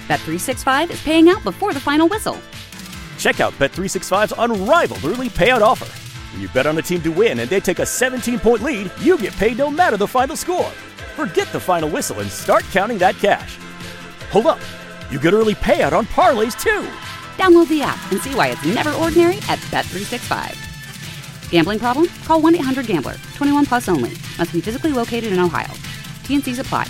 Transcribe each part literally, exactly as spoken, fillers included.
Bet three sixty-five is paying out before the final whistle. Check out Bet three sixty-five's unrivaled early payout offer. When you bet on a team to win and they take a seventeen-point lead, you get paid no matter the final score. Forget the final whistle and start counting that cash. Hold up. You get early payout on parlays, too. Download the app and see why it's never ordinary at Bet three sixty-five. Gambling problem? Call one eight hundred gambler. twenty-one plus only. Must be physically located in Ohio. T N Cs apply.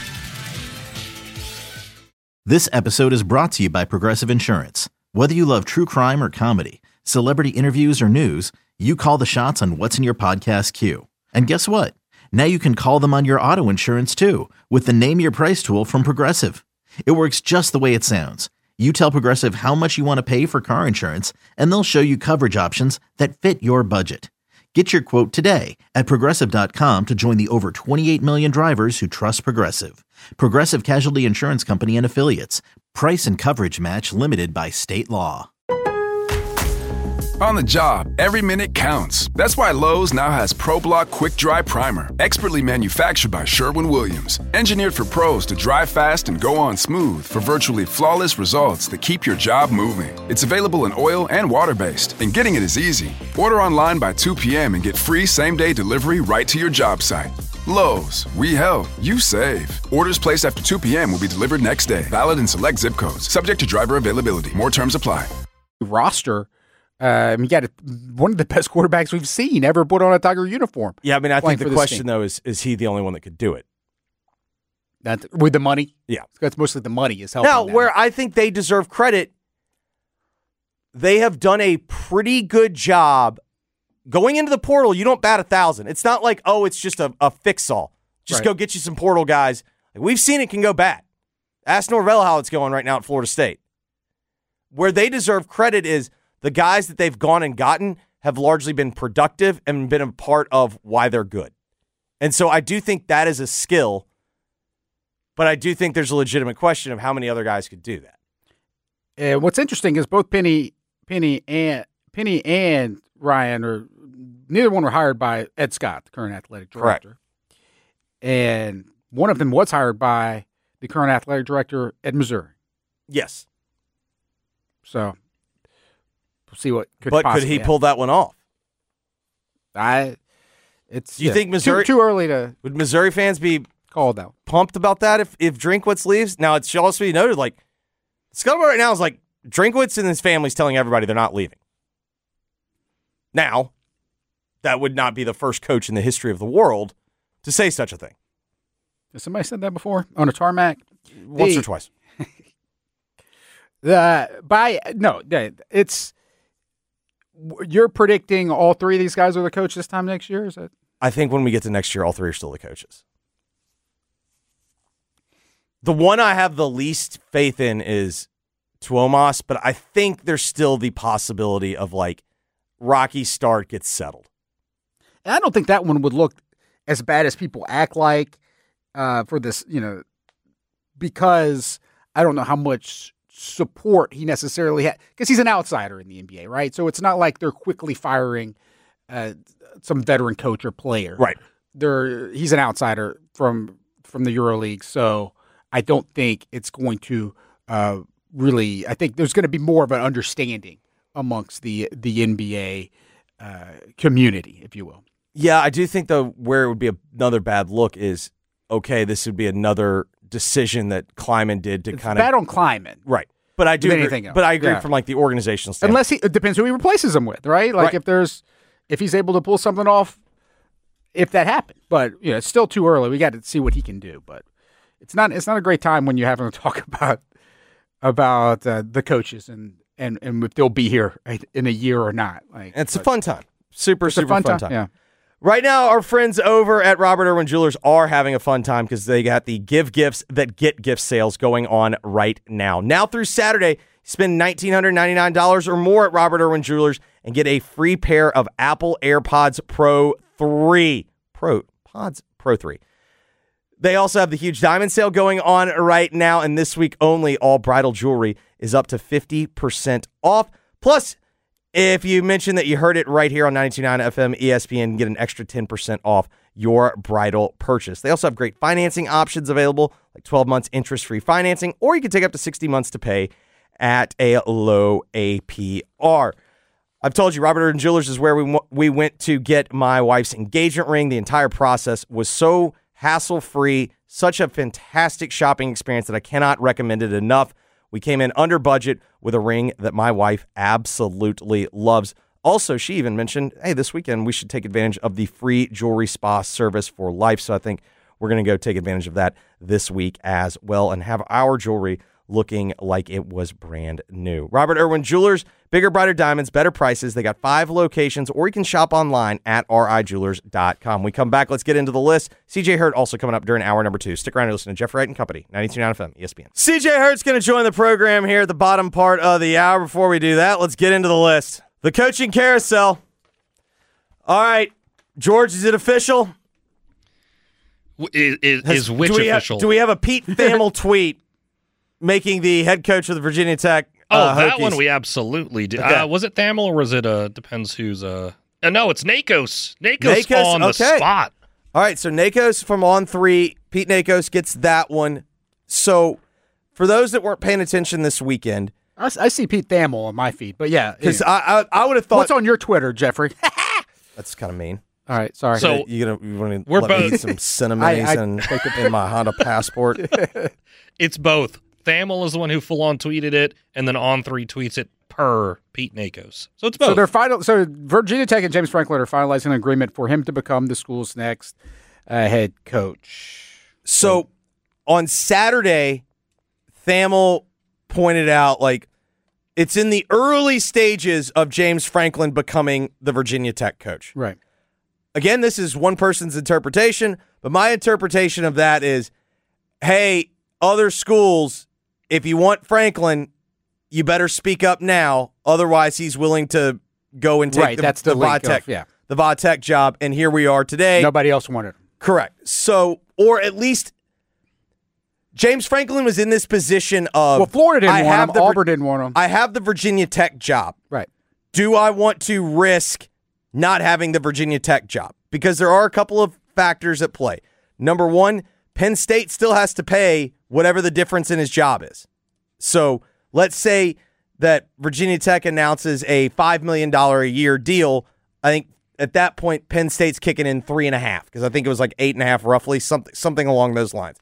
This episode is brought to you by Progressive Insurance. Whether you love true crime or comedy, celebrity interviews or news, you call the shots on what's in your podcast queue. And guess what? Now you can call them on your auto insurance too with the Name Your Price tool from Progressive. It works just the way it sounds. You tell Progressive how much you want to pay for car insurance, and they'll show you coverage options that fit your budget. Get your quote today at Progressive dot com to join the over twenty-eight million drivers who trust Progressive. Progressive Casualty Insurance Company and Affiliates. Price and coverage match limited by state law. On the job, every minute counts. That's why Lowe's now has ProBlock Quick Dry Primer, expertly manufactured by Sherwin-Williams. Engineered for pros to dry fast and go on smooth for virtually flawless results that keep your job moving. It's available in oil and water-based, and getting it is easy. Order online by two p.m. and get free same-day delivery right to your job site. Lowe's, we help, you save. Orders placed after two p.m. will be delivered next day. Valid in select zip codes. Subject to driver availability. More terms apply. Roster. Uh, I mean, you got one of the best quarterbacks we've seen ever put on a Tiger uniform. Yeah, I mean, I think the question, team. though, is is he the only one that could do it? That with the money? Yeah. That's mostly the money is helping. Now, them. where I think they deserve credit, they have done a pretty good job. Going into the portal, you don't bat a thousand. It's not like, oh, it's just a, a fix-all. Just right. go get you some portal guys. Like, we've seen it can go bad. Ask Norvell how it's going right now at Florida State. Where they deserve credit is the guys that they've gone and gotten have largely been productive and been a part of why they're good. And so I do think that is a skill, but I do think there's a legitimate question of how many other guys could do that. And what's interesting is both Penny, Penny and Penny and Ryan are neither one were hired by Ed Scott, the current athletic director. Correct. And one of them was hired by the current athletic director at Missouri. Yes. So we'll see what could But possibly could he happen. pull that one off? I it's Do you yeah, think Missouri too, too early to would Missouri fans be call out pumped about that if if Drinkwitz leaves? Now it should also be noted, like scuttlebutt right now is like Drinkwitz and his family's telling everybody they're not leaving. Now, that would not be the first coach in the history of the world to say such a thing. Has somebody said that before on a tarmac? Once The- or twice. The by no, it's you're predicting all three of these guys are the coach this time next year. Is that? I think when we get to next year, all three are still the coaches. The one I have the least faith in is Tuomas, but I think there's still the possibility of like Rocky Start gets settled. And I don't think that one would look as bad as people act like uh, for this, you know, because I don't know how much support he necessarily had because he's an outsider in the N B A, right? So it's not like they're quickly firing uh, some veteran coach or player, right? They're he's an outsider from from the EuroLeague, so I don't think it's going to uh, really. I think there's going to be more of an understanding amongst the the N B A uh, community, if you will. Yeah, I do think though where it would be another bad look is okay. This would be another decision that Kleiman did to It's kind of bad on Kleiman, right? But I do, Than agree, anything else. but I agree Yeah. from like the organizational standpoint. Unless he it depends who he replaces him with, right? Like Right. if there's if he's able to pull something off, if that happened. But you know, it's still too early. We got to see what he can do. But it's not it's not a great time when you're having to talk about about uh, the coaches and, and and if they'll be here in a year or not. Like it's a but fun time, super it's a super fun, fun time. time. Yeah. Right now, our friends over at Robert Irwin Jewelers are having a fun time because they got the Give Gifts That Get Gifts sales going on right now. Now through Saturday, spend one thousand nine hundred ninety-nine dollars or more at Robert Irwin Jewelers and get a free pair of Apple AirPods Pro three. Pro Pods Pro three. They also have the huge diamond sale going on right now, and this week only, all bridal jewelry is up to fifty percent off. Plus, if you mention that you heard it right here on ninety-two point nine F M E S P N, get an extra ten percent off your bridal purchase. They also have great financing options available, like twelve months interest-free financing, or you can take up to sixty months to pay at a low A P R. I've told you, Robert Irwin Jewelers is where we we went to get my wife's engagement ring. The entire process was so hassle-free, such a fantastic shopping experience that I cannot recommend it enough. We came in under budget with a ring that my wife absolutely loves. Also, she even mentioned, hey, this weekend we should take advantage of the free jewelry spa service for life. So I think we're going to go take advantage of that this week as well and have our jewelry looking like it was brand new. Robert Irwin Jewelers, bigger, brighter diamonds, better prices. They got five locations, or you can shop online at r i jewelers dot com. We come back, let's get into the list. C J Hurt also coming up during hour number two. Stick around and listen to Jeff Wright and Company, ninety-two point nine F M, E S P N. C J Hurt's going to join the program here at the bottom part of the hour. Before we do that, let's get into the list. The coaching carousel. All right, George, is it official? Is, is, Has, is which do we official? Have, do we have a Pete Thamel tweet making the head coach of the Virginia Tech Oh, uh, that Hokies? one we absolutely did. Okay. Uh, was it Thamel or was it, uh, depends who's, uh, uh no, it's Nakos. Nakos, Nakos, on the okay. spot. All right, so Nakos from On three. Pete Nakos gets that one. So for those that weren't paying attention this weekend, I, I see Pete Thamel on my feed, but yeah. because yeah. I, I I would have thought What's on your Twitter, Jeffrey? that's kind of mean. All right, sorry. So- you gonna you want to We're let me both- eat some cinnamon I- I- and in my Honda Passport? It's both. Thamel is the one who full on tweeted it, and then On three tweets it per Pete Nakos. So it's both. So they're final. So Virginia Tech and James Franklin are finalizing an agreement for him to become the school's next uh, head coach. So on Saturday, Thamel pointed out, like, it's in the early stages of James Franklin becoming the Virginia Tech coach. Right. Again, this is one person's interpretation, but my interpretation of that is, hey, other schools, if you want Franklin, you better speak up now. Otherwise, he's willing to go and take Right, the, that's the the link Vodtech, of- yeah. the Vodtech job. And here we are today. Nobody else wanted him. Correct. So, or at least James Franklin was in this position of, Well, Florida didn't I want have him. the Vir- Auburn didn't want him. I have the Virginia Tech job. Right. Do I want to risk not having the Virginia Tech job? Because there are a couple of factors at play. Number one, Penn State still has to pay whatever the difference in his job is. So let's say that Virginia Tech announces a five million dollars a year deal. I think at that point, Penn State's kicking in three and a half, because I think it was like eight and a half roughly, something, something along those lines.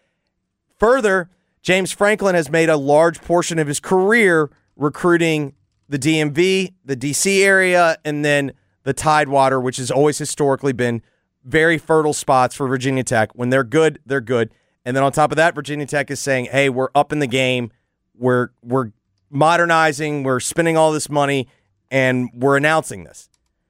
Further, James Franklin has made a large portion of his career recruiting the D M V, the D C area, and then the Tidewater, which has always historically been very fertile spots for Virginia Tech. When they're good, they're good. And then on top of that, Virginia Tech is saying, hey, we're up in the game. We're we're modernizing. We're spending all this money, and we're announcing this.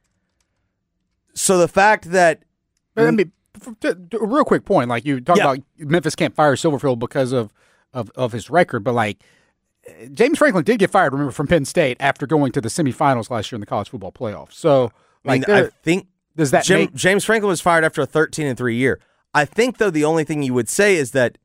So the fact that But, I mean, f- f- t- a real quick point, like you talk Yeah. about Memphis can't fire Silverfield because of, of, of his record, but like James Franklin did get fired, remember, from Penn State after going to the semifinals last year in the college football playoffs. So, I mean, like, I there- think does that Jim, make James Franklin was fired after a thirteen and three year. I think, though, the only thing you would say is that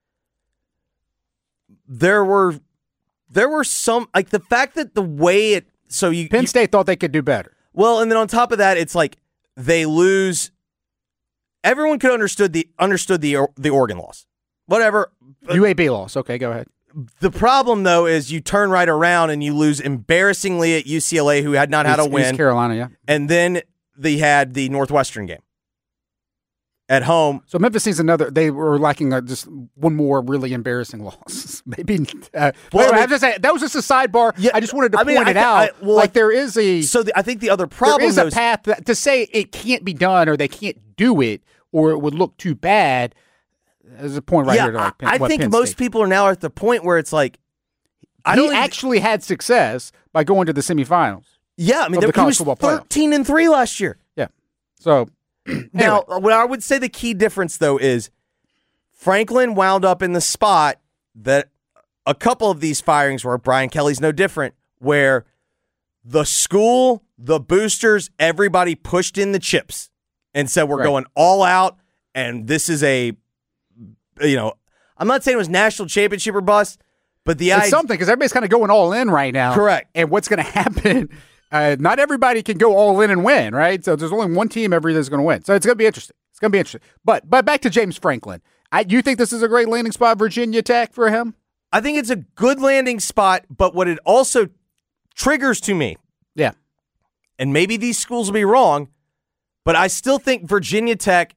there were there were some, like, the fact that the way it so you Penn you- State thought they could do better? well, and then on top of that, it's like they lose. Everyone could understood the understood the the Oregon loss, whatever. U A B loss. Okay, go ahead. The problem, though, is you turn right around and you lose embarrassingly at U C L A, who had not had a East- win. East Carolina, yeah. And then they had the Northwestern game at home. So Memphis needs another. They were lacking uh, just one more really embarrassing loss. Maybe. Uh, Well, wait, I mean- I have to say that was just a sidebar. Yeah, I just wanted to I mean, point I it thi- out. I- well, like I- there is a So the, I think the other there problem is a though, is- path that, to say it can't be done or they can't do it or it would look too bad. There's a point right yeah, here. To like, I, I what think Penn most State- people are now at the point where it's like, I he don't even- actually had success by going to the semifinals. yeah, I mean, of there, the he college was football playoff. thirteen and three last year. Yeah. So Now, what I would say the key difference, though, is Franklin wound up in the spot that a couple of these firings were. Brian Kelly's no different, where the school, the boosters, everybody pushed in the chips and said, we're Right. going all out, and this is a, you know, I'm not saying it was national championship or bust, but the it's idea. something because everybody's kind of going all in right now. Correct. And what's going to happen uh, not everybody can go all in and win, right? So there's only one team every that's going to win. So it's going to be interesting. It's going to be interesting. But but back to James Franklin. I, you think this is a great landing spot, Virginia Tech, for him? I think it's a good landing spot, but what it also triggers to me, yeah, and maybe these schools will be wrong, but I still think Virginia Tech,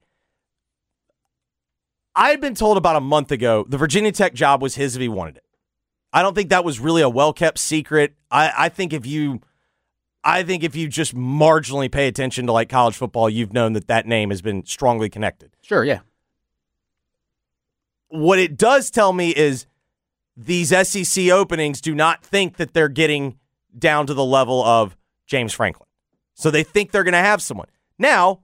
I had been told about a month ago the Virginia Tech job was his if he wanted it. I don't think that was really a well-kept secret. I, I think if you I think if you just marginally pay attention to like college football, you've known that that name has been strongly connected. Sure, yeah. What it does tell me is these S E C openings do not think that they're getting down to the level of James Franklin. So they think they're going to have someone. Now,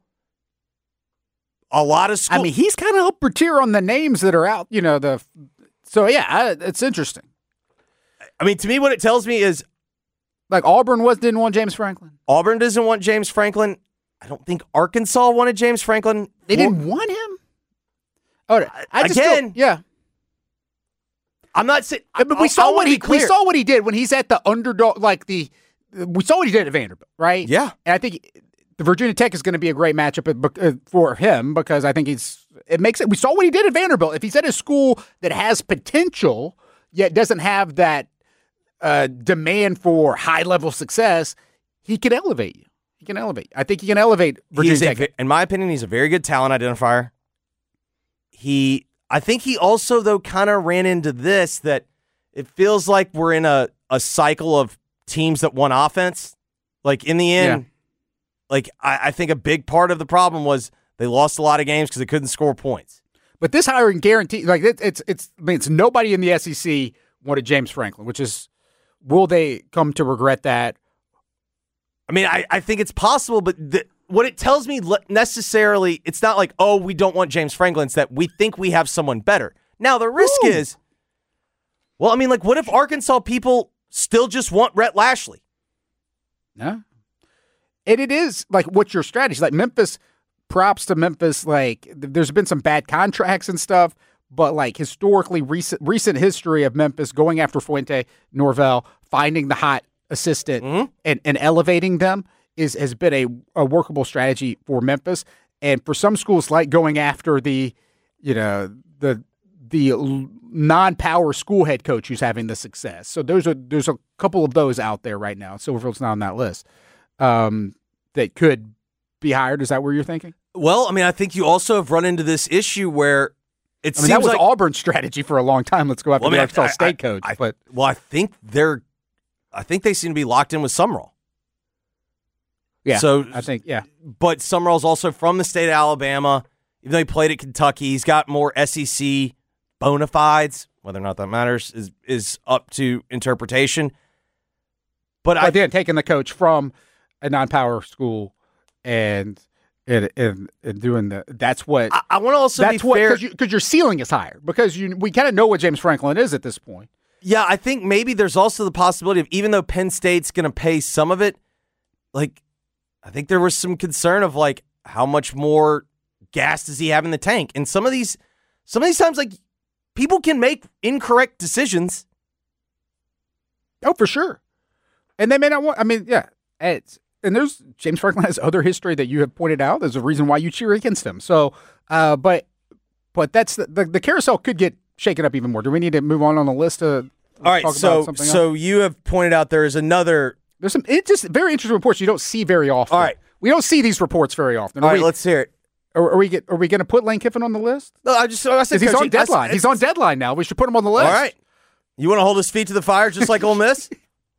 a lot of schools... I mean, he's kind of upper tier on the names that are out, you know, the... So, yeah, I, it's interesting. I mean, to me, what it tells me is... Like, Auburn was didn't want James Franklin. Auburn doesn't want James Franklin. I don't think Arkansas wanted James Franklin. They didn't want him? Oh, I just Again... yeah. I'm not saying... But we saw what he we saw what he did when he's at the underdog, like the... We saw what he did at Vanderbilt, right? Yeah. And I think the Virginia Tech is going to be a great matchup for him because I think he's... It makes it... We saw what he did at Vanderbilt. If he's at a school that has potential, yet doesn't have that uh, demand for high-level success, he can elevate you. He can elevate. I think he can elevate Virginia Tech. A, in my opinion, he's a very good talent identifier. He... I think he also, though, kind of ran into this, that it feels like we're in a, a cycle of teams that won offense. Like, in the end, yeah. like I, I think a big part of the problem was they lost a lot of games because they couldn't score points. But this hiring guarantee, like, it, it's, it's, I mean, it's nobody in the S E C wanted James Franklin, which is, will they come to regret that? I mean, I, I think it's possible, but the, what it tells me necessarily, it's not like, oh, we don't want James Franklin. It's that we think we have someone better. Now, the risk Ooh. is, well, I mean, like, what if Arkansas people still just want Rhett Lashley? No. And it is, like, what's your strategy? Like, Memphis, props to Memphis. Like, there's been some bad contracts and stuff, but, like, historically, recent recent history of Memphis going after Fuente, Norvell, finding the hot assistant, mm-hmm. and, and elevating them. Is has been a, a workable strategy for Memphis, and for some schools like going after the, you know, the the non-power school head coach who's having the success. So there's a there's a couple of those out there right now. Silverfield's not on that list. Um, that could be hired. Is that where you're thinking? Well, I mean, I think you also have run into this issue where it I mean, seems that was like Auburn's strategy for a long time. Let's go after well, the I mean, Arkansas I, State I, coach. I, but well, I think they're, I think they seem to be locked in with Summerall. Yeah, so I think, yeah. But Summerall's also from the state of Alabama. Even though he played at Kentucky, he's got more S E C bona fides. Whether or not that matters is is up to interpretation. But well, I did taking the coach from a non-power school and and, and, and doing the that's what I, I want to also that's be what, fair because you, your ceiling is higher because you we kind of know what James Franklin is at this point. Yeah, I think maybe there's also the possibility of even though Penn State's going to pay some of it, like. I think there was some concern of like how much more gas does he have in the tank, and some of these, some of these times, like people can make incorrect decisions. Oh, for sure, and they may not want. I mean, yeah, it's and there's James Franklin has other history that you have pointed out. There's a reason why you cheer against him. So, uh, but but that's the, the the carousel could get shaken up even more. Do we need to move on on the list? To All right, so so else? You have pointed out there is another. There's some it's just very interesting reports you don't see very often. All right. We don't see these reports very often. All are right, we, let's hear it. Are, are we get, are we going to put Lane Kiffin on the list? No, I just I said he's coaching. on deadline. I, he's on deadline now. We should put him on the list. All right. You want to hold his feet to the fire just like Ole Miss?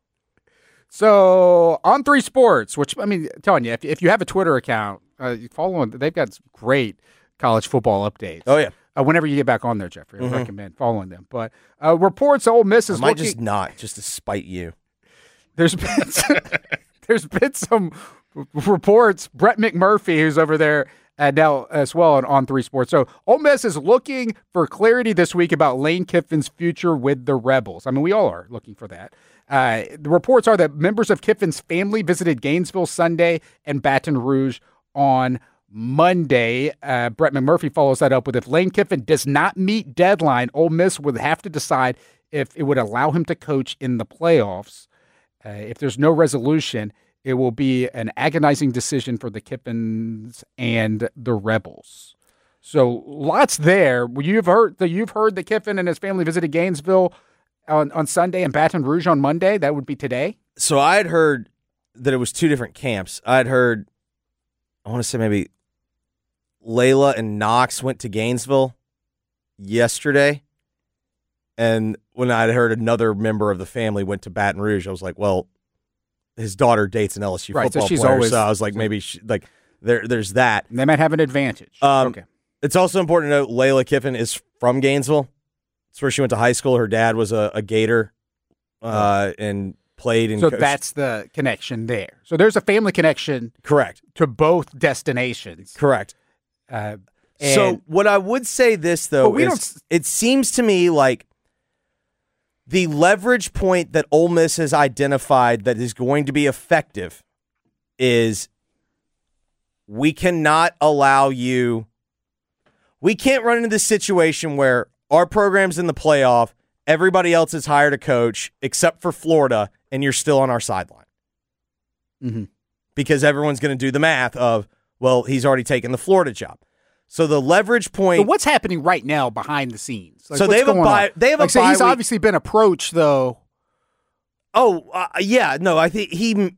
So On Three Sports, which I mean, I'm telling you, if, if you have a Twitter account, uh, you follow them. They've got great college football updates. Oh yeah. Uh, whenever you get back on there, Jeffrey, I mm-hmm. recommend following them. But uh, reports Ole Miss is I might looking, just not just to spite you. There's been some, there's been some reports. Brett McMurphy, who's over there uh, now as well on On Three Sports. So Ole Miss is looking for clarity this week about Lane Kiffin's future with the Rebels. I mean, we all are looking for that. Uh, the reports are that members of Kiffin's family visited Gainesville Sunday and Baton Rouge on Monday. Uh, Brett McMurphy follows that up with if Lane Kiffin does not meet deadline, Ole Miss would have to decide if it would allow him to coach in the playoffs. Uh, if there's no resolution, It will be an agonizing decision for the Kiffins and the Rebels. So lots there. You've heard that you've heard that Kiffin and his family visited Gainesville on, on Sunday and Baton Rouge on Monday. That would be today. So I had heard that it was two different camps. I had heard, I want to say maybe Layla and Knox went to Gainesville yesterday. And when I had heard another member of the family went to Baton Rouge, I was like, well, his daughter dates an L S U right, football so she's player. Always, so I was like, maybe she, like there, there's that. They might have an advantage. Um, okay. It's also important to note Layla Kiffin is from Gainesville. It's where she went to high school. Her dad was a, a Gator uh, and played in. So coached. that's the connection there. So there's a family connection. Correct. To both destinations. Correct. Uh, so what I would say this, though, we is don't, it seems to me like the leverage point that Ole Miss has identified that is going to be effective is we cannot allow you, we can't run into this situation where our program's in the playoff, everybody else has hired a coach except for Florida, and you're still on our sideline. Mm-hmm. Because everyone's going to do the math of, well, he's already taken the Florida job. So the leverage point. So what's happening right now behind the scenes? Like, so they have a buy. They have like, a so bye he's week. obviously been approached though. Oh uh, yeah, no, I think he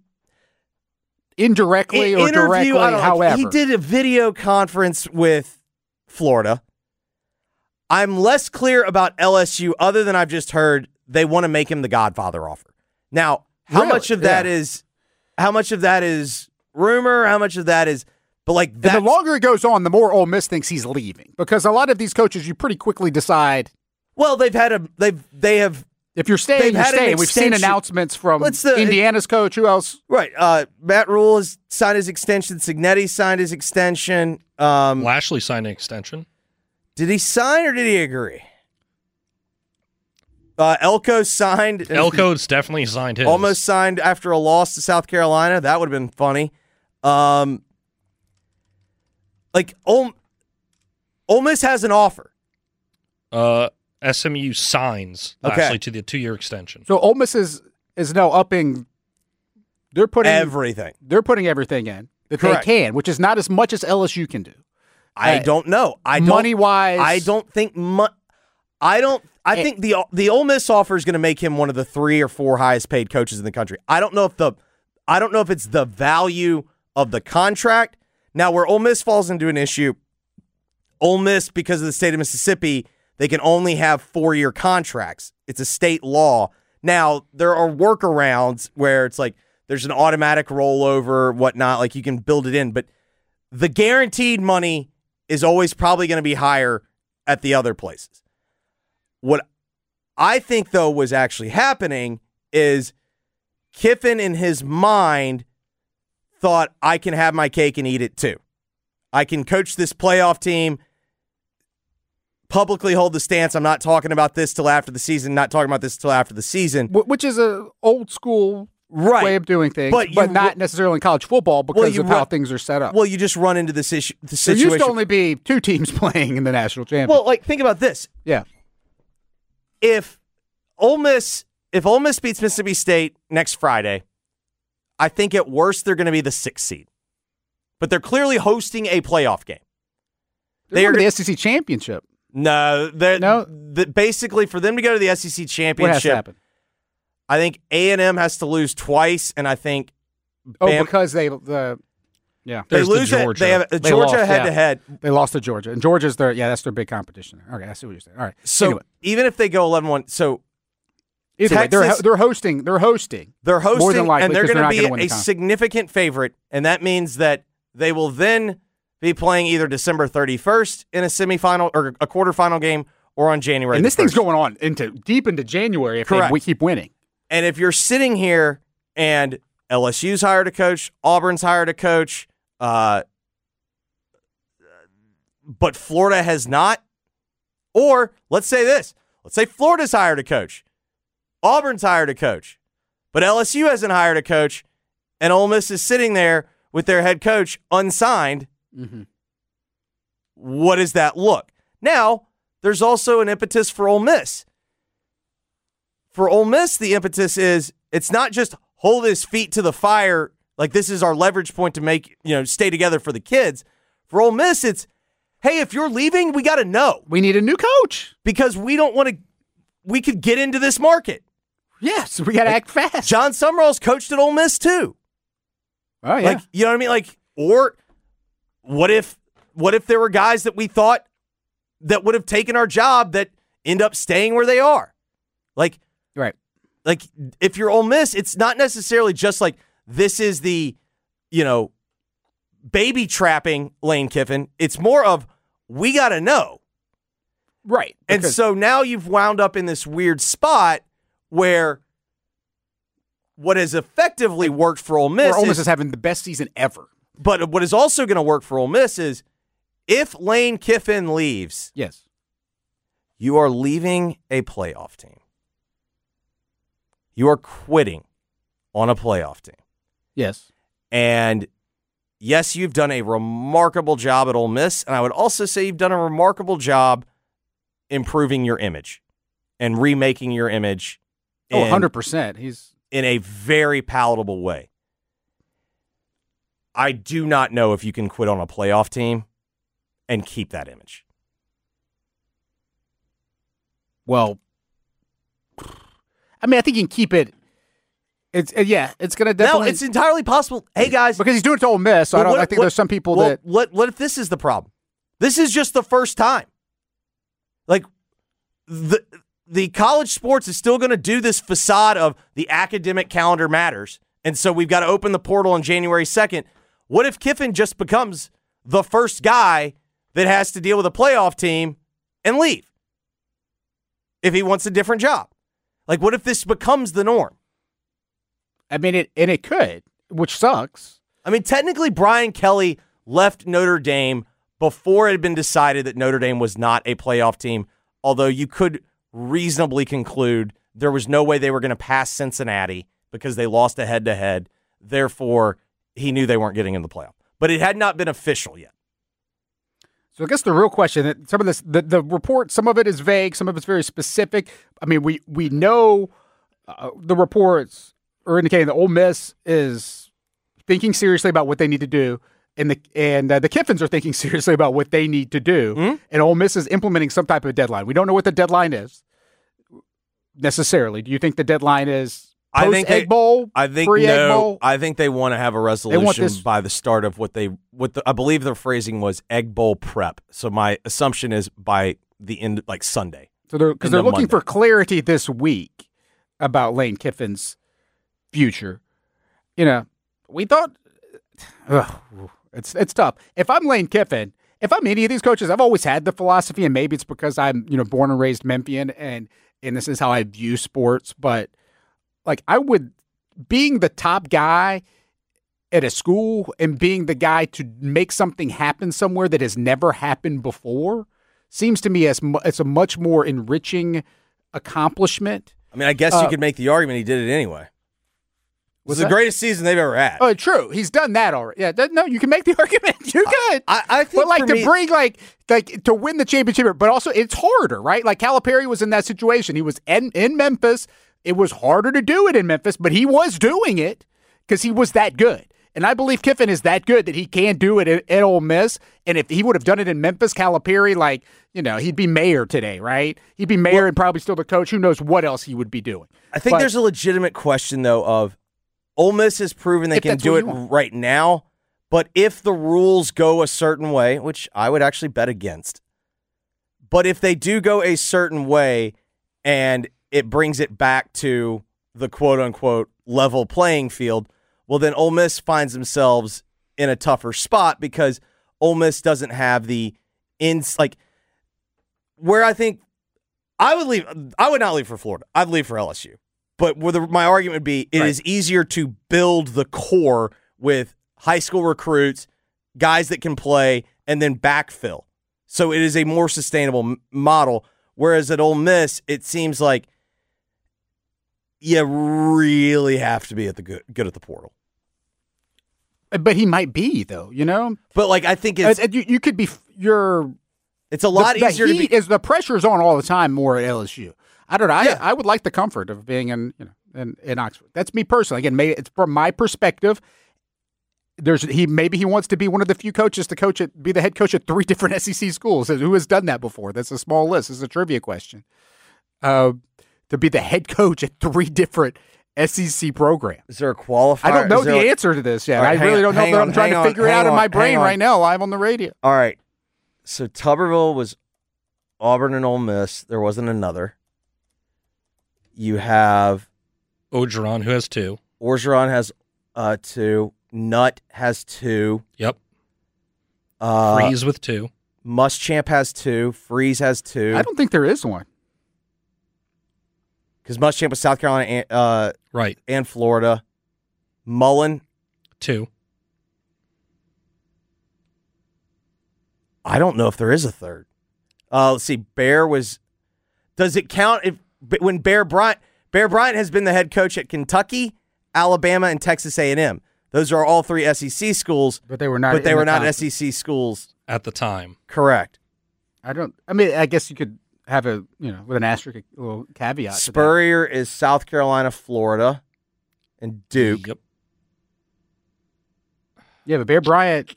indirectly or interview, directly. I don't know, however, he did a video conference with Florida. I'm less clear about L S U, other than I've just heard they want to make him the Godfather offer. Now, how Really? much of that Yeah. is? How much of that is rumor? How much of that is? But like and that. the longer it goes on, the more Ole Miss thinks he's leaving because a lot of these coaches, you pretty quickly decide. Well, they've had a they've they have if you're staying, they've you're had an staying. We've seen extension. announcements from What's the- Indiana's coach. Who else? right. Uh, Matt Rule has signed his extension. Signetti signed his extension. Um, Lashley signed an extension. did he sign or did he agree? Uh, Elko signed. Elko's definitely signed his. Almost signed after a loss to South Carolina. That would have been funny. Um, like Ole, Ole Miss has an offer. Uh, S M U signs Okay. Lashley to the two-year extension. So Ole Miss is is now upping. They're putting Everything. They're putting everything in that Correct. they can, which is not as much as L S U can do. I Uh, don't know. I don't, money-wise- I don't think. Mu- I don't. I Eh. think the the Ole Miss offer is going to make him one of the three or four highest paid coaches in the country. I don't know if the. I don't know if it's the value of the contract. Now, where Ole Miss falls into an issue, Ole Miss, because of the state of Mississippi, they can only have four-year contracts. It's a state law. Now, there are workarounds where it's like there's an automatic rollover, whatnot, like you can build it in. But the guaranteed money is always probably going to be higher at the other places. What I think, though, was actually happening is Kiffin, in his mind, thought, I can have my cake and eat it too. I can coach this playoff team, publicly hold the stance. I'm not talking about this till after the season, not talking about this till after the season. Wh- which is a old school Right. way of doing things, But but, you not ru- necessarily in college football because you of how run- things are set up. Well, you just run into this issue, the there situation. used to only be two teams playing in the national championship. Well, like, think about this. yeah, If Ole Miss, if Ole Miss beats Mississippi State next Friday, I think at worst they're going to be the sixth seed. But they're clearly hosting a playoff game. they They are are the S E C championship. No, they're, No? the, basically for them to go to the S E C What has to championship, happen? I think A and M has to lose twice, and I think Oh, Bam- because they the yeah they There's the lose it. Georgia. They have a They Georgia lost, head yeah. to head. they lost to Georgia, and Georgia's their yeah that's their big competition. There. Okay, I see what you're saying. All right, So anyway, even if they go eleven one, so either way, they're Texas- they're hosting. They're hosting. they're hosting, More than likely, and they're 'cause they're going to not be gonna win a the con- significant favorite, and that means that they will then be playing either December thirty-first in a semifinal or a quarterfinal game, or on January. And the this thing's first. going on into deep into January if they, Correct. we keep winning. And if you're sitting here and L S U's hired a coach, Auburn's hired a coach, uh, but Florida has not, or let's say this, let's say Florida's hired a coach, Auburn's hired a coach, but L S U hasn't hired a coach, and Ole Miss is sitting there with their head coach unsigned, Mm-hmm. what does that look? Now, there's also an impetus for Ole Miss. For Ole Miss, the impetus is it's not just hold his feet to the fire Like, this is our leverage point to make, you know, stay together for the kids. For Ole Miss, it's, hey, if you're leaving, we got to know. We need a new coach. Because we don't want to, we could get into this market. Yes, we got to like, act fast. John Summerall's coached at Ole Miss, too. Oh, yeah. Like, you know what I mean? Like, or what if, what if there were guys that we thought that would have taken our job that end up staying where they are? Like, right. Like, if you're Ole Miss, it's not necessarily just like, this is the, you know, baby trapping Lane Kiffin. It's more of, we got to know. Right. And so now you've wound up in this weird spot where what has effectively worked for Ole Miss, where Ole Miss is, is having the best season ever. But what is also going to work for Ole Miss is, if Lane Kiffin leaves, yes, you are leaving a playoff team. You are quitting on a playoff team. Yes. And yes, you've done a remarkable job at Ole Miss, and I would also say you've done a remarkable job improving your image and remaking your image in, oh, one hundred percent. He's in a very palatable way. I do not know if you can quit on a playoff team and keep that image. Well, I mean, I think you can keep it. It's uh, yeah, it's going to definitely. No, it's entirely possible. Hey, guys. Because he's doing it to Ole Miss, so I don't. What, I think what, there's some people well, that. What, what if this is the problem? This is just the first time. Like, the the college sports is still going to do this facade of the academic calendar matters, and so we've got to open the portal on January second. What if Kiffin just becomes the first guy that has to deal with a playoff team and leave if he wants a different job? Like, what if this becomes the norm? I mean, it and it could, which sucks. I mean, technically, Brian Kelly left Notre Dame before it had been decided that Notre Dame was not a playoff team, although you could reasonably conclude there was no way they were going to pass Cincinnati because they lost a head-to-head. Therefore, he knew they weren't getting in the playoff. But it had not been official yet. So I guess the real question, some of this, the, the report, some of it is vague, some of it's very specific. I mean, we we know uh, the reports are indicating that Ole Miss is thinking seriously about what they need to do, and the and uh, the Kiffins are thinking seriously about what they need to do, mm-hmm. and Ole Miss is implementing some type of deadline. We don't know what the deadline is necessarily. Do you think the deadline is post I think Egg they, Bowl? I think pre-Egg no. Bowl? I think they want to have a resolution this, by the start of what they what the, I believe their phrasing was Egg Bowl prep. So my assumption is by the end, like Sunday. So they're because they're looking Monday. for clarity this week about Lane Kiffin's future. You know, we thought ugh, it's it's tough. If I'm Lane Kiffin, if I'm any of these coaches, I've always had the philosophy, and maybe it's because I'm you know born and raised Memphian, and and this is how I view sports, but. Like, I would, being the top guy at a school and being the guy to make something happen somewhere that has never happened before seems to me as mu- it's a much more enriching accomplishment. I mean, I guess uh, you could make the argument he did it anyway. It was the that? greatest season they've ever had. Oh, true. He's done that already. Yeah, that, no, you can make the argument. You could. I, I think but like for to me, bring like like to win the championship, but also it's harder, right? Like Calipari was in that situation. He was in, in Memphis. It was harder to do it in Memphis, but he was doing it because he was that good. And I believe Kiffin is that good that he can do it at, at Ole Miss. And if he would have done it in Memphis, Calipari, like, you know, he'd be mayor today, right? He'd be mayor well, and probably still the coach. Who knows what else he would be doing. I think but, there's a legitimate question, though, of Ole Miss has proven they can do it right now. But if the rules go a certain way, which I would actually bet against, but if they do go a certain way and it brings it back to the quote-unquote level playing field, well, then Ole Miss finds themselves in a tougher spot because Ole Miss doesn't have the ins like where I think I would leave. I would not leave for Florida. I'd leave for L S U. But where the, my argument would be, it right. is easier to build the core with high school recruits, guys that can play, and then backfill. So it is a more sustainable m- model. Whereas at Ole Miss, it seems like you really have to be at the good, good at the portal. But he might be, though, you know? But, like, I think it's... Uh, you, you could be... You're... It's a lot the, easier the to be... Is, the pressure's on all the time more at L S U. I don't know. I, yeah. I would like the comfort of being in, you know, in, in Oxford. That's me personally. Again, maybe it's from my perspective. there's he maybe he wants to be one of the few coaches to coach it, be the head coach at three different S E C schools. Who has done that before? That's a small list. This is a trivia question. Uh, to be the head coach at three different S E C programs. Is there a qualifier? I don't know Is the there a- answer to this yet. All right, I really hang don't know, hang but on, I'm trying hang to on, figure it hang out in on, my brain hang on. right now, live on the radio. All right. So Tuberville was Auburn and Ole Miss. There wasn't another. You have Orgeron, who has two. Orgeron has uh, two. Nutt has two. Yep. Uh, Freeze with two. Muschamp has two. Freeze has two. I don't think there is one. Because Muschamp was South Carolina and, uh, Right. and Florida. Mullen. Two. I don't know if there is a third. Uh, let's see. Bear was. Does it count if when Bear Bryant? Bear Bryant has been the head coach at Kentucky, Alabama, and Texas A and M. Those are all three S E C schools, But they were not. but they in were the not conference. S E C schools. At the time. Correct. I don't. I mean, I guess you could have a you know with an asterisk, a little caveat. to that. Spurrier is South Carolina, Florida, and Duke. Yep. Yeah, but Bear Bryant.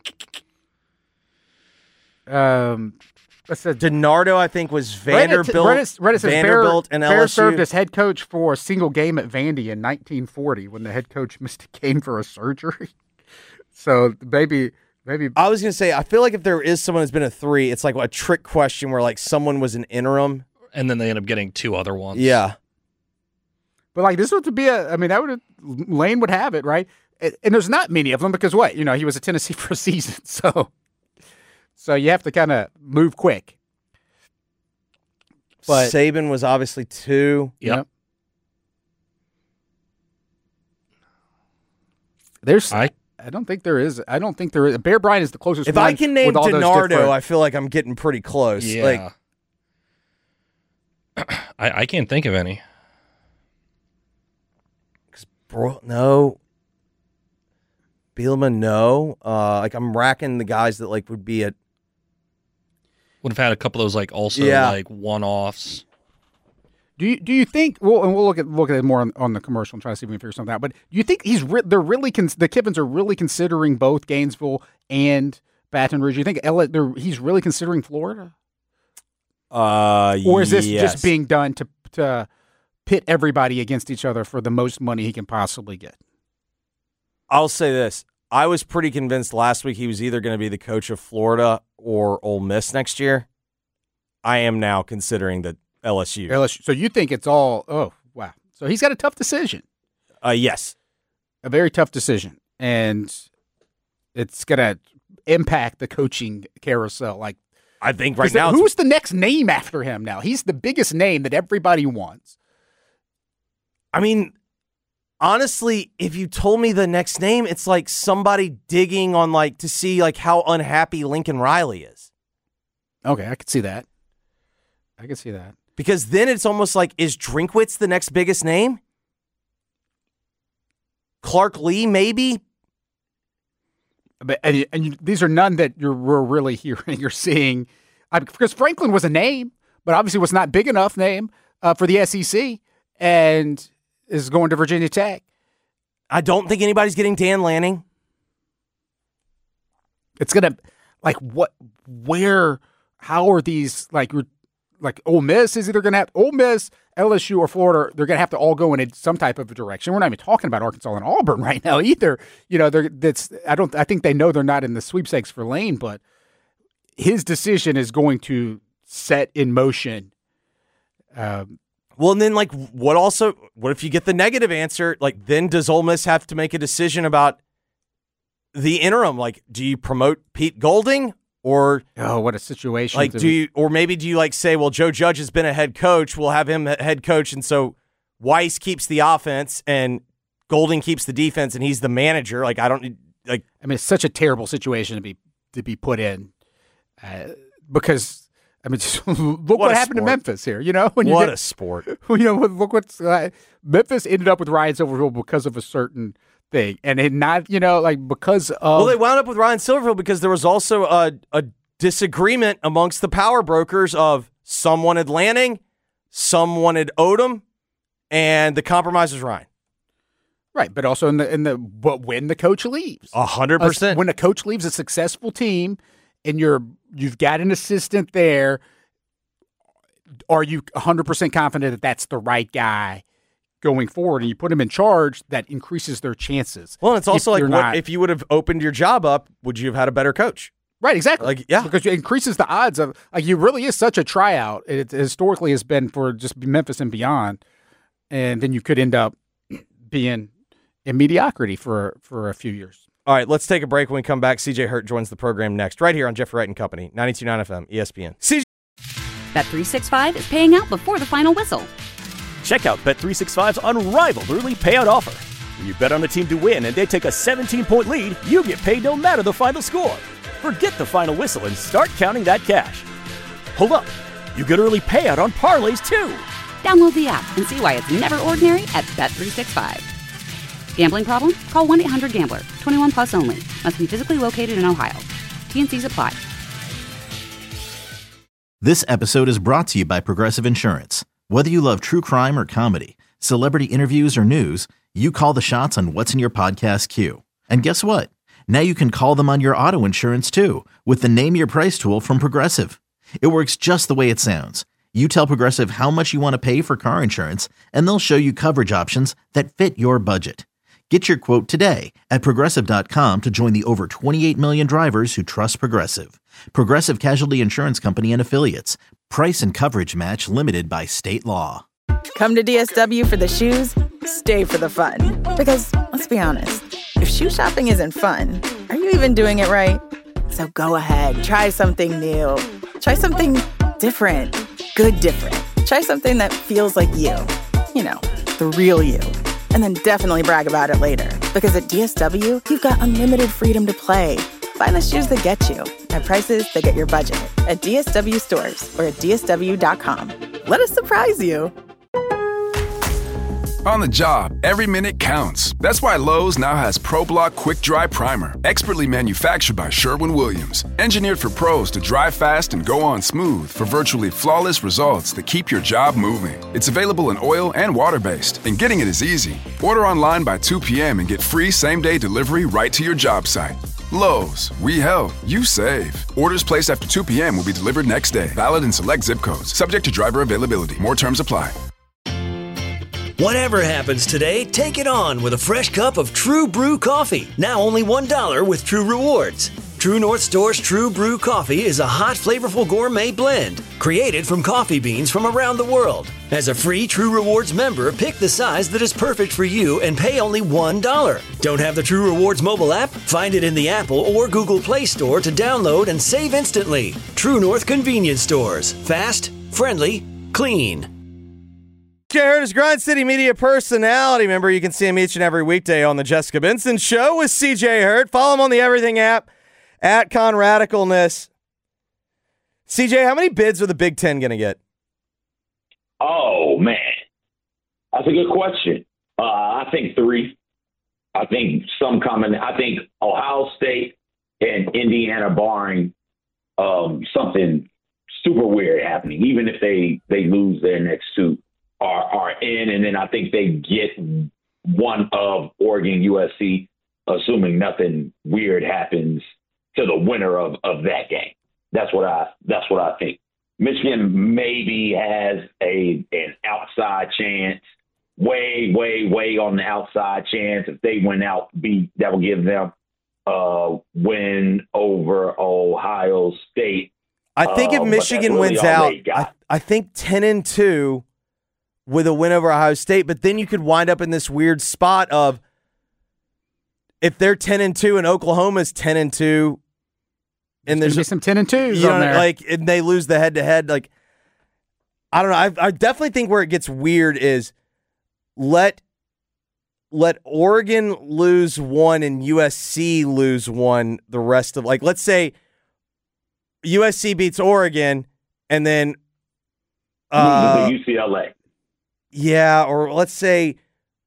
Um, what's that? DiNardo, I think, was Reddit- Vanderbilt, Reddit, Reddit says Vanderbilt, Bear, and Bear L S U. served as head coach for a single game at Vandy in nineteen forty when the head coach missed a game for a surgery. So maybe, maybe I was gonna say, I feel like if there is someone who's been a three, it's like a trick question where like someone was an interim. And then they end up getting two other ones. Yeah. But like this would be a, I mean, that would Lane would have it, right? And, and there's not many of them because what, you know, he was at Tennessee for a season, so so you have to kind of move quick. But Saban was obviously two. Yep. there's, I I don't think there is. I don't think there is. Bear Bryant is the closest. If one I can name with all those DiNardo, different- I feel like I'm getting pretty close. Yeah. Like, I, I can't think of any. bro, no. Bielema, no. Uh, like I'm racking the guys that like would be at. Would have had a couple of those like also Yeah. like one offs. Do you do you think? Well, and we'll look at look at it more on, on the commercial and try to see if we can figure something out. But do you think he's re- they're really cons- the Kiffins are really considering both Gainesville and Baton Rouge? Do you think L- they're, he's really considering Florida, Uh, or is this yes. just being done to to pit everybody against each other for the most money he can possibly get? I'll say this. I was pretty convinced last week he was either going to be the coach of Florida or Ole Miss next year. I am now considering the L S U. L S U. So you think it's all? Oh wow! So he's got a tough decision, Uh, yes. a very tough decision, and it's gonna impact the coaching carousel. Like I think right 'cause now, who's the next name after him? Now he's the biggest name that everybody wants. I mean, honestly, if you told me the next name, it's like somebody digging on like to see like how unhappy Lincoln Riley is. Okay, I could see that. I could see that. Because then it's almost like, is Drinkwitz the next biggest name? Clark Lee, maybe? But and, and you, these are none that you're we're really hearing. You're seeing uh, because Franklin was a name, but obviously was not big enough name uh, for the S E C, and is going to Virginia Tech. I don't think anybody's getting Dan Lanning. It's gonna like what, where, how are these like like Ole Miss is either gonna have Ole Miss, L S U, or Florida. They're gonna have to all go in some type of a direction. We're not even talking about Arkansas and Auburn right now either. You know, they're that's I don't I think they know they're not in the sweepstakes for Lane, but his decision is going to set in motion. Um, Well, and then like, what also? What if you get the negative answer? Like, then does Ole Miss have to make a decision about the interim? Like, do you promote Pete Golding or oh, what a situation! like to do be- you, or maybe do you like say, well, Joe Judge has been a head coach, we'll have him a head coach, and so Weiss keeps the offense and Golding keeps the defense, and he's the manager. Like, I don't like. I mean, it's such a terrible situation to be to be put in uh, because I mean, just look what, What a happened to sport. Memphis here. You know, when you What get, a sport! you know, look what's uh, Memphis ended up with Ryan Silverfield because of a certain thing, and it not you know like because of Well, they wound up with Ryan Silverfield because there was also a a disagreement amongst the power brokers of some wanted Lanning, some wanted Odom, and the compromise was Ryan. Right, but also in the in the but when the coach leaves, A hundred A- percent. when a coach leaves a successful team, and you're you've got an assistant there, are you a hundred percent confident that that's the right guy going forward? And you put him in charge, that increases their chances. Well, it's also If like, you're what, not- if you would have opened your job up, would you have had a better coach? Right, exactly. Like, yeah. Because it increases the odds of, like, you really is such a tryout. It historically has been for just Memphis and beyond. And then you could end up being in mediocrity for, for a few years. All right, let's take a break. When we come back, C J Hurt joins the program next, right here on Jeffrey Wright and Company, ninety-two point nine F M, E S P N. C J Bet three sixty-five is paying out before the final whistle. Check out Bet three sixty-five's unrivaled early payout offer. When you bet on a team to win and they take a seventeen-point lead, you get paid no matter the final score. Forget the final whistle and start counting that cash. Hold up. You get early payout on parlays, too. Download the app and see why it's never ordinary at Bet three sixty-five. Gambling problem? Call one eight hundred gambler. twenty-one plus only. Must be physically located in Ohio. T N Cs apply. This episode is brought to you by Progressive Insurance. Whether you love true crime or comedy, celebrity interviews or news, you call the shots on what's in your podcast queue. And guess what? Now you can call them on your auto insurance too with the Name Your Price tool from Progressive. It works just the way it sounds. You tell Progressive how much you want to pay for car insurance, and they'll show you coverage options that fit your budget. Get your quote today at Progressive dot com to join the over twenty-eight million drivers who trust Progressive. Progressive Casualty Insurance Company and Affiliates. Price and coverage match limited by state law. Come to D S W for the shoes, stay for the fun. Because, let's be honest, if shoe shopping isn't fun, are you even doing it right? So go ahead, try something new. Try something different. Good different. Try something that feels like you. You know, the real you. And then definitely brag about it later. Because at D S W, you've got unlimited freedom to play. Find the shoes that get you at prices that get your budget at D S W stores or at D S W dot com. Let us surprise you. On the job, every minute counts. That's why Lowe's now has ProBlock Quick Dry Primer, expertly manufactured by Sherwin-Williams. Engineered for pros to dry fast and go on smooth for virtually flawless results that keep your job moving. It's available in oil and water-based, and getting it is easy. Order online by two p.m. and get free same-day delivery right to your job site. Lowe's, we help, you save. Orders placed after two p.m. will be delivered next day. Valid in select zip codes. Subject to driver availability. More terms apply. Whatever happens today, take it on with a fresh cup of True Brew coffee. Now only one dollar with True Rewards. True North Store's True Brew coffee is a hot, flavorful gourmet blend created from coffee beans from around the world. As a free True Rewards member, pick the size that is perfect for you and pay only one dollar. Don't have the True Rewards mobile app? Find it in the Apple or Google Play Store to download and save instantly. True North Convenience Stores. Fast, friendly, clean. J. Hurt is Grind City Media personality. Remember, you can see him each and every weekday on the Jessica Benson Show with C J Hurt. Follow him on the Everything app at ConRadicalness. C J, how many bids are the Big Ten going to get? Oh, man. That's a good question. Uh, I think three. I think some common. I think Ohio State and Indiana, barring um, something super weird happening, even if they, they lose their next two, are, are in. And then I think they get one of Oregon, U S C, assuming nothing weird happens to the winner of, of that game. That's what I that's what I think. Michigan maybe has a an outside chance, way, way, way on the outside chance. If they win out, beat that will give them a win over Ohio State. I think if Um, but Michigan that's really wins all out, they got. I, I think ten and two with a win over Ohio State, but then you could wind up in this weird spot of if they're ten and two and Oklahoma's ten and two, and There's there's some ten and twos you on know, there. like and they lose the head to head. Like I don't know. I, I definitely think where it gets weird is let let Oregon lose one and U S C lose one. The rest of like let's say U S C beats Oregon and then uh, U C L A. Yeah, or let's say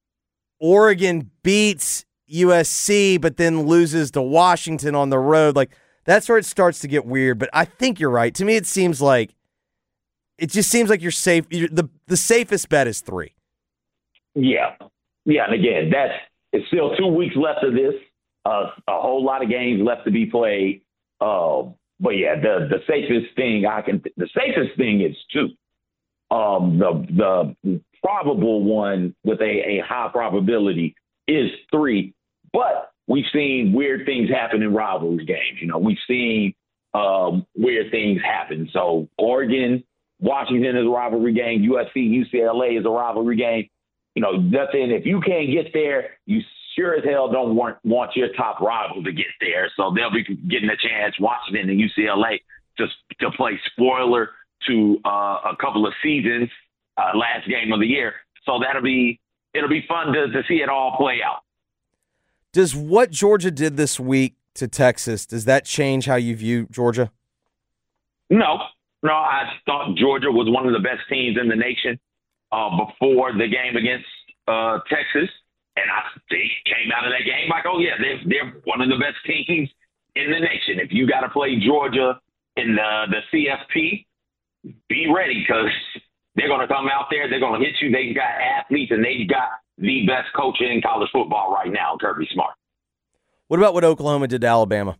Oregon beats U S C, but then loses to Washington on the road. Like that's where it starts to get weird. But I think you're right. To me, it seems like it just seems like you're safe. You're, the the safest bet is three. Yeah, yeah, and again, that's it's still two weeks left of this. Uh, a whole lot of games left to be played. Uh, but yeah, the the safest thing I can the safest thing is two. Um, the the probable one with a, a high probability is three. But we've seen weird things happen in rivalry games. You know, we've seen um, weird things happen. So Oregon, Washington is a rivalry game. U S C, U C L A is a rivalry game. You know, nothing. If you can't get there, you sure as hell don't want want your top rival to get there. So they'll be getting a chance, Washington and U C L A, to to play spoiler to uh, a couple of seasons, uh, last game of the year. So that'll be it'll be fun to to see it all play out. Does what Georgia did this week to Texas, does that change how you view Georgia? No, no. I thought Georgia was one of the best teams in the nation uh, before the game against uh, Texas. And I they came out of that game like, oh, yeah, they're, they're one of the best teams in the nation. If you got to play Georgia in the, the C F P, be ready because they're going to come out there. They're going to hit you. They've got athletes, and they've got the best coach in college football right now, Kirby Smart. What about what Oklahoma did to Alabama?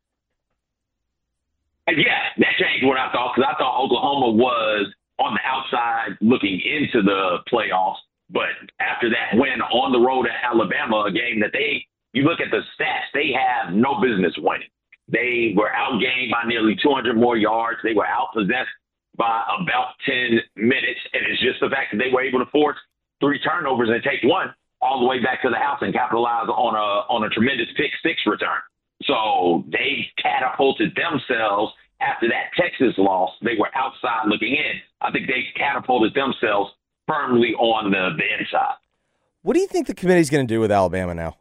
And yeah, that changed what I thought because I thought Oklahoma was on the outside looking into the playoffs. But after that win on the road at Alabama, a game that they, you look at the stats, they have no business winning. They were outgained by nearly two hundred more yards. They were outpossessed by about ten minutes. And it's just the fact that they were able to force three turnovers and take one all the way back to the house and capitalize on a on a tremendous pick six return. So they catapulted themselves after that Texas loss. They were outside looking in. I think they catapulted themselves firmly on the, the inside. What do you think the committee's going to do with Alabama now?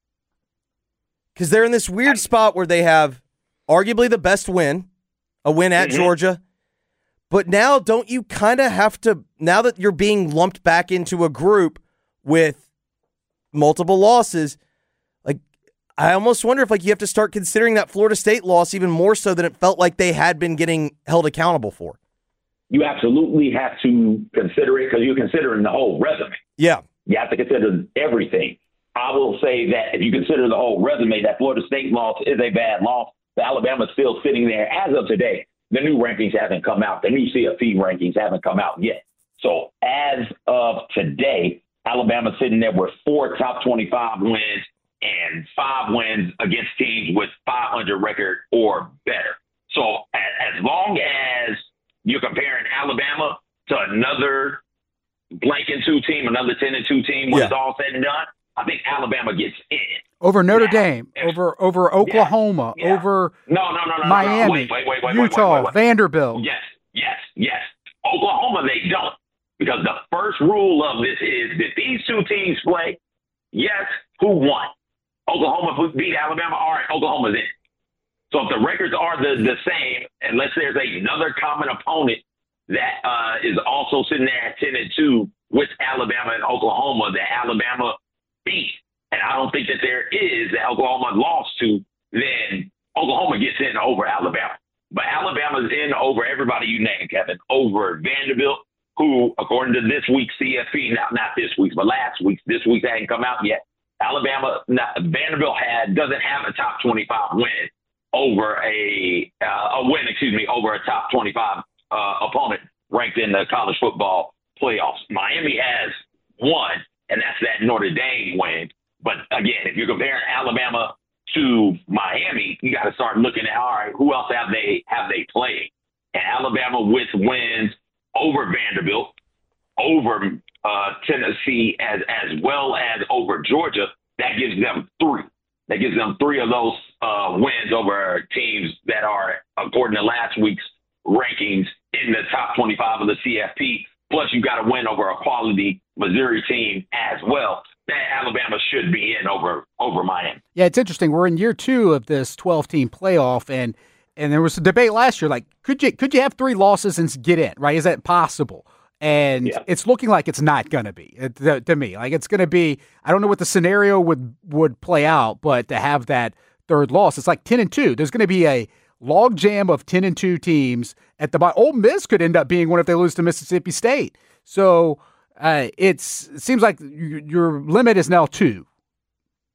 Because they're in this weird spot where they have arguably the best win, a win at mm-hmm. Georgia. But now don't you kind of have to, now that you're being lumped back into a group with multiple losses, like I almost wonder if like you have to start considering that Florida State loss even more so than it felt like they had been getting held accountable for. You absolutely have to consider it because you're considering the whole resume. Yeah. You have to consider everything. I will say that if you consider the whole resume, that Florida State loss is a bad loss. The Alabama's still sitting there as of today. The new rankings haven't come out. The new C F P rankings haven't come out yet. So as of today, Alabama's sitting there with four top twenty-five wins and five wins against teams with five hundred record or better. So as, as long as you're comparing Alabama to another blank and two team, another ten and two team when yeah. it's all said and done, I think Alabama gets in. Over Notre now, Dame, over over Oklahoma, yeah, yeah. over no, no, no, no, Miami, no. Wait, wait, wait, wait, Utah, wait, wait, wait. Vanderbilt. Yes, yes, yes. Oklahoma, they don't. Because the first rule of this is that these two teams play, yes, who won? Oklahoma beat Alabama, all right, Oklahoma's in. So if the records are the, the same, unless there's another common opponent that uh, is also sitting there at ten and two with Alabama and Oklahoma that Alabama beat, and I don't think that there is that Oklahoma lost to, then Oklahoma gets in over Alabama. But Alabama's in over everybody you named, Kevin, over Vanderbilt, who, according to this week's C F P, not, not this week's, but last week's, this week's hadn't come out yet. Alabama, not, Vanderbilt had doesn't have a top twenty-five win over a uh, a win, excuse me, over a top twenty-five uh, opponent ranked in the college football playoffs. Miami has one, and that's that Notre Dame win. But again, if you're comparing Alabama to Miami, you got to start looking at, all right, who else have they have they played? And Alabama with wins over Vanderbilt, over uh, Tennessee, as as well as over Georgia, that gives them three. That gives them three of those uh, wins over teams that are, according to last week's rankings, in the top twenty-five of the C F P. Plus, you got to win over a quality Missouri team as well. That Alabama should be in over over Miami. Yeah, it's interesting. We're in year two of this twelve-team playoff, and and there was a debate last year, like, could you could you have three losses and get in, right? Is that possible? And yeah. it's looking like it's not going to be, to, to me. Like, it's going to be, I don't know what the scenario would, would play out, but to have that third loss, it's like ten and two. There's going to be a log jam of ten and two teams at the bottom. Ole Miss could end up being one if they lose to Mississippi State. So uh, it's, it seems like your limit is now two.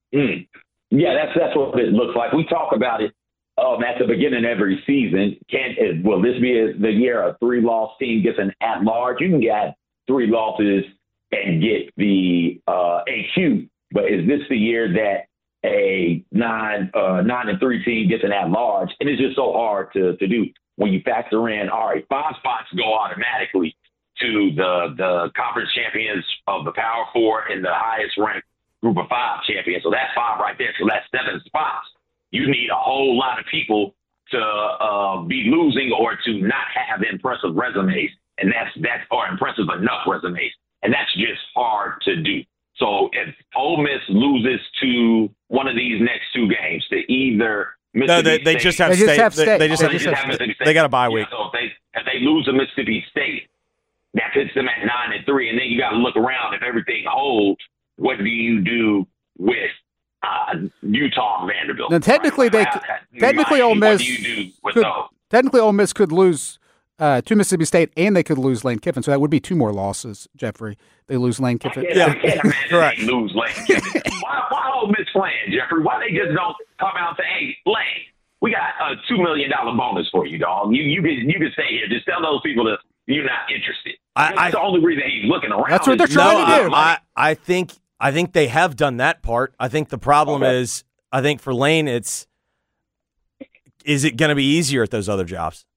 Mm. Yeah, that's that's what it looks like. We talk about it um, at the beginning of every season. Can will this be a, the year a three-loss team gets an at-large? You can get three losses and get the uh, A Q, but is this the year that a nine uh, nine and three team gets an at-large? And it's just so hard to to do when you factor in. All right, five spots go automatically to the the conference champions of the Power Four and the highest ranked group of five champions. So that's five right there. So that's seven spots. You need a whole lot of people to uh, be losing or to not have impressive resumes, and that's that's or impressive enough resumes, and that's just hard to do. So if Ole Miss loses to one of these next two games, to either Mississippi no, they, they State, just have they state. just have They, state. they just They have, just have they, Mississippi State. they got a bye week. Yeah, so if they if they lose to Mississippi State, that puts them at nine and three, and then you got to look around. If everything holds, what do you do with uh, Utah and Vanderbilt? Now, technically, Right? they technically Ole Miss What do you do with could, those? technically Ole Miss could lose uh, to Mississippi State, and they could lose Lane Kiffin. So that would be two more losses, Jeffrey. They lose Lane I Kiffin. can't, Yeah. I can't imagine Correct. they lose Lane Kiffin. why, why Ole Miss playing, Jeffrey? Why they just don't come out and say, "Hey, Lane, we got a two million dollar bonus for you, dog. You you can you can stay here. Just tell those people that you're not interested." I- That's I- the only reason he's looking around. That's what is they're trying because to do. I, I, I think I think they have done that part. I think the problem Okay. is, I think for Lane, it's is it going to be easier at those other jobs?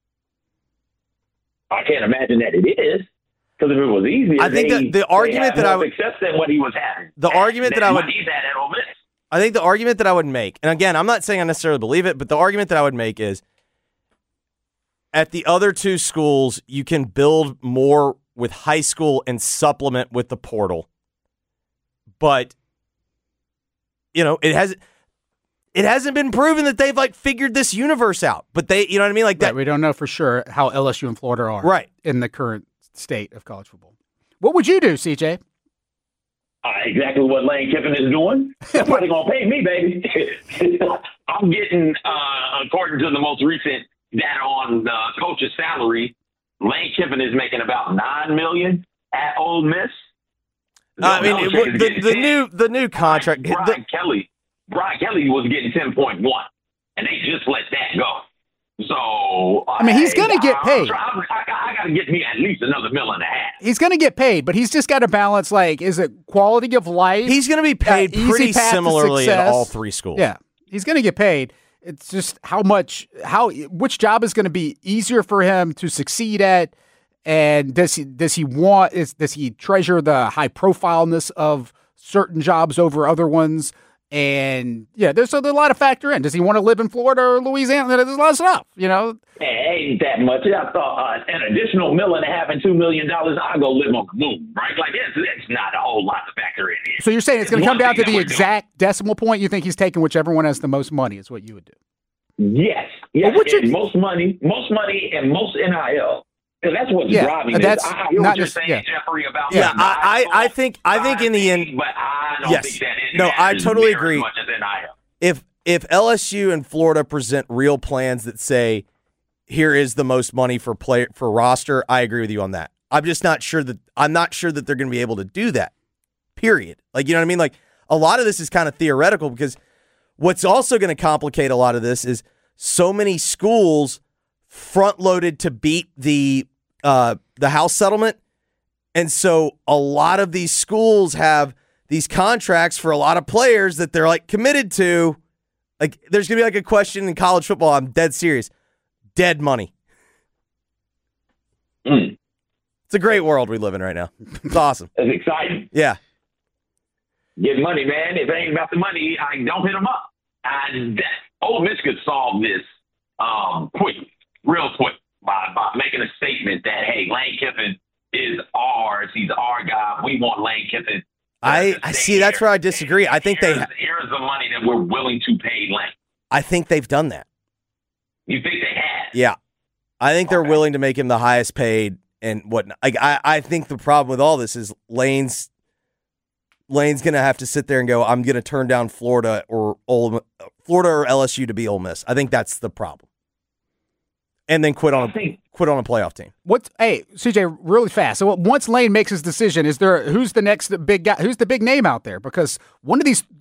I can't imagine that it is. Because if it was easier, I think they, that the they argument have that more I would- success than what he was having. The argument that I would- what he's had at Ole Miss. I think the argument that I would make, and again, I'm not saying I necessarily believe it, but the argument that I would make is at the other two schools, you can build more with high school and supplement with the portal. But, you know, it has it hasn't been proven that they've like figured this universe out. But they, you know what I mean? Like that. Right, we don't know for sure how L S U and Florida are Right. in the current state of college football. What would you do, C J? Uh, exactly what Lane Kiffin is doing. Somebody gonna pay me, baby. I'm getting, uh, according to the most recent data on the coach's salary, Lane Kiffin is making about nine million at Ole Miss. I mean, it, Belichick is the, getting the ten. new the new contract. Brian the- Kelly, Brian Kelly was getting ten point one, and they just let that go. So I mean, he's gonna get I'm paid. try- I, I, I got to get me at least another million and a half. He's going to get paid, but he's just got to balance, like, is it quality of life? he's going to be paid Uh, easy pretty path to similarly at success. all three schools. Yeah, he's going to get paid. It's just how much, how, which job is going to be easier for him to succeed at, and does he does he want is does he treasure the high profileness of certain jobs over other ones? And yeah, there's a, there's a lot of factor in. Does he want to live in Florida or Louisiana? There's a lot of stuff, you know. It ain't that much. I thought uh, an additional million and a half and two million dollars, I'll go live on the moon, right? Like that's that's not a whole lot to factor in here. So you're saying it's going to One come down to thing the that we're exact decimal point? You think he's taking whichever one has the most money is what you would do? Yes, yes. But what you- and most money, most money, and most N I L. And that's what's Yeah, driving that's this. I hear not what you're just- saying, yeah. Jeffrey, about Yeah, the I, I, I think I think in the end, but I don't yes. think that it No, I matters totally near agree. As much as N I L. if if L S U and Florida present real plans that say here is the most money for play for roster, I agree with you on that. I'm just not sure that I'm not sure that they're going to be able to do that. Period. Like, you know what I mean? Like, a lot of this is kind of theoretical because what's also going to complicate a lot of this is so many schools front loaded to beat the uh, the house settlement, and so a lot of these schools have these contracts for a lot of players that they're like committed to. Like, there's gonna be like a question in college football. I'm dead serious. Dead money. Mm. It's a great world we live in right now. It's awesome. It's exciting. Yeah. Get money, man. If it ain't about the money, I don't hit them up. And that Ole Miss could solve this um, quick, real quick, by, by making a statement that, hey, Lane Kiffin is ours. He's our guy. We want Lane Kiffin. I, I see. That's where I disagree. I think they. Here's, here's the money that we're willing to pay Lane. I think they've done that. You think they have? Yeah, I think they're Okay. willing to make him the highest paid and whatnot. Like, I, I think the problem with all this is Lane's. Lane's gonna have to sit there and go, I'm gonna turn down Florida or Ole, Florida or L S U to be Ole Miss. I think that's the problem. And then quit on I a think- quit on a playoff team. What's hey C J really fast? So once Lane makes his decision, is there who's the next big guy? Who's the big name out there? Because one of these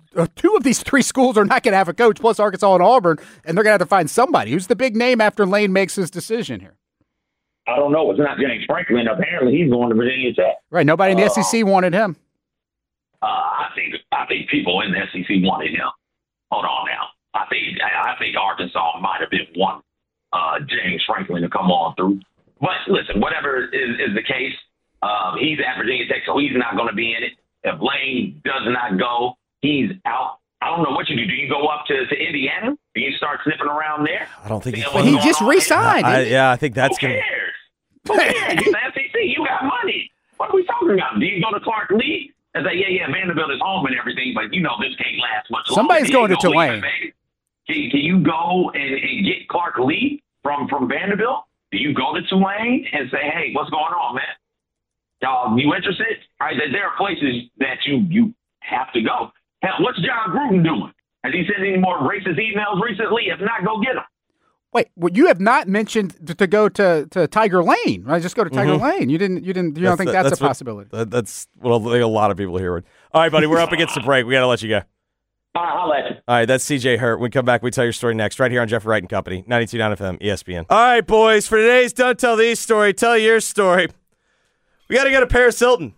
uh, two of these three schools are not going to have a coach, plus Arkansas and Auburn, and they're going to have to find somebody. Who's the big name after Lane makes his decision here? I don't know. It's not James Franklin. Apparently, he's going to Virginia Tech. Right. Nobody in the uh, S E C wanted him. Uh, I think I think people in the S E C wanted him. Hold on now. I think I think Arkansas might have been one uh, James Franklin to come on through. But listen, whatever is, is the case, um, he's at Virginia Tech, so he's not going to be in it. If Lane does not go, he's out. I don't know what you do. Do you go up to, to Indiana? Do you start sniffing around there? I don't think but he just re-signed. I, yeah, I think that's Who going cares? Who cares? You're the S E C. You got money. What are we talking about? Do you go to Clark Lee and say, yeah, yeah, Vanderbilt is home and everything, but you know this can't last much longer. Somebody's going to Tulane. Can, can you go and, and get Clark Lee from, from Vanderbilt? Do you go to Tulane and say, hey, what's going on, man? Y'all, you interested? All right, there are places that you, you have to go. Hell, what's John Gruden doing? Has he sent any more racist emails recently? If not, go get them. Wait, well, you have not mentioned to, to go to, to Tiger Lane, right? Just go to Tiger mm-hmm. Lane. You didn't. You didn't. You don't think that's, that's a possibility? What, that's what a lot of people here would. All right, buddy, we're up against the break. We got to let you go. All right, I'll let you. All right, that's C J Hurt. When we come back, we tell your story next, right here on Jeffrey Wright and Company, ninety-two point nine F M, E S P N. All right, boys, for today's Don't Tell These story, tell your story. We got to go to Paris Hilton.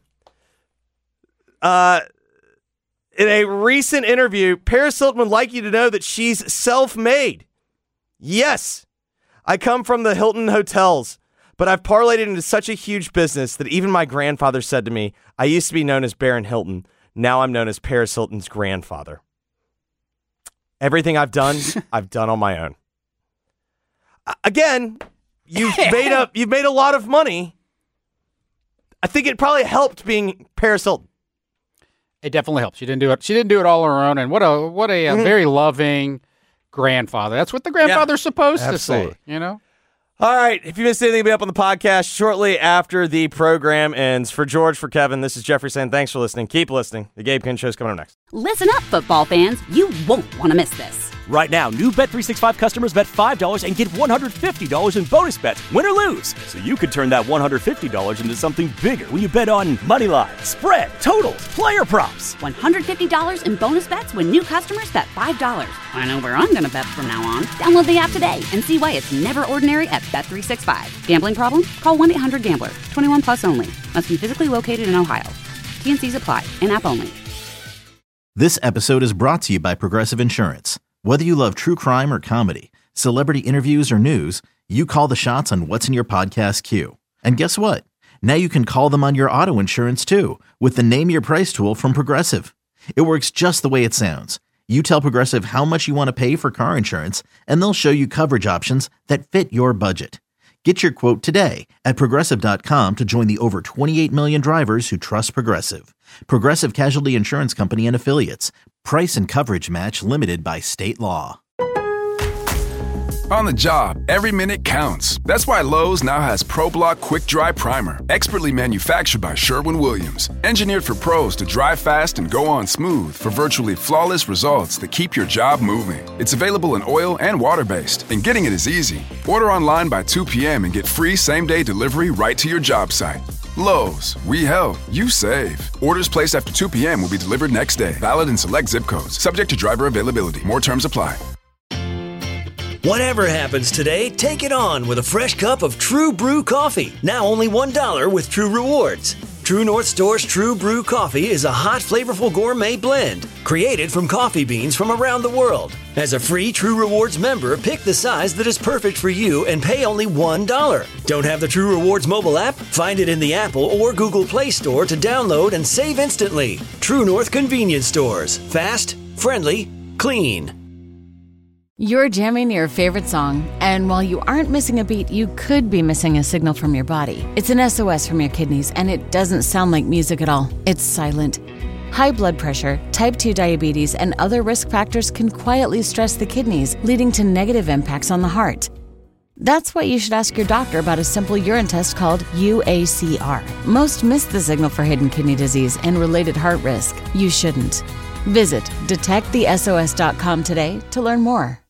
Uh, in a recent interview, Paris Hilton would like you to know that she's self-made. Yes, I come from the Hilton hotels, but I've parlayed it into such a huge business that even my grandfather said to me, I used to be known as Baron Hilton. Now I'm known as Paris Hilton's grandfather. Everything I've done, I've done on my own. Again, you've made a you've made a lot of money. I think it probably helped being Paris Hilton. It definitely helps. She didn't do it. She didn't do it all on her own. And what a what a, a mm-hmm. very loving grandfather. That's what the grandfather's yeah, supposed absolutely. to say. You know. All right. If you missed anything, it'll be up on the podcast shortly after the program ends. For George, for Kevin, this is Jeffrey saying thanks for listening. Keep listening. The Gabe Ken Show's coming up next. Listen up, football fans. You won't want to miss this. Right now, new Bet three sixty-five customers bet five dollars and get one hundred fifty dollars in bonus bets, win or lose. So you could turn that one hundred fifty dollars into something bigger when you bet on money line, spread, totals, player props. one hundred fifty dollars in bonus bets when new customers bet five dollars. I know where I'm going to bet from now on. Download the app today and see why it's never ordinary at Bet three sixty-five. Gambling problem? Call one eight hundred gambler. twenty-one plus only. Must be physically located in Ohio. T and C's apply. In-app only. This episode is brought to you by Progressive Insurance. Whether you love true crime or comedy, celebrity interviews or news, you call the shots on what's in your podcast queue. And guess what? Now you can call them on your auto insurance too with the Name Your Price tool from Progressive. It works just the way it sounds. You tell Progressive how much you want to pay for car insurance, and they'll show you coverage options that fit your budget. Get your quote today at Progressive dot com to join the over twenty-eight million drivers who trust Progressive. Progressive Casualty Insurance Company and Affiliates. Price and coverage match limited by state law. On the job, every minute counts. That's why Lowe's now has ProBlock Quick Dry Primer, expertly manufactured by Sherwin-Williams. Engineered for pros to dry fast and go on smooth for virtually flawless results that keep your job moving. It's available in oil and water-based, and getting it is easy. Order online by two p.m. and get free same-day delivery right to your job site. Lowe's, we help, you save. Orders placed after two p.m. will be delivered next day. Valid in select zip codes. Subject to driver availability. More terms apply. Whatever happens today, take it on with a fresh cup of True Brew coffee. Now only one dollar with True Rewards. True North Store's True Brew coffee is a hot, flavorful gourmet blend created from coffee beans from around the world. As a free True Rewards member, pick the size that is perfect for you and pay only one dollar. Don't have the True Rewards mobile app? Find it in the Apple or Google Play Store to download and save instantly. True North Convenience Stores. Fast, friendly, clean. You're jamming to your favorite song, and while you aren't missing a beat, you could be missing a signal from your body. It's an S O S from your kidneys, and it doesn't sound like music at all. It's silent. High blood pressure, type two diabetes, and other risk factors can quietly stress the kidneys, leading to negative impacts on the heart. That's why you should ask your doctor about a simple urine test called U A C R. Most miss the signal for hidden kidney disease and related heart risk. You shouldn't. Visit detect the S O S dot com today to learn more.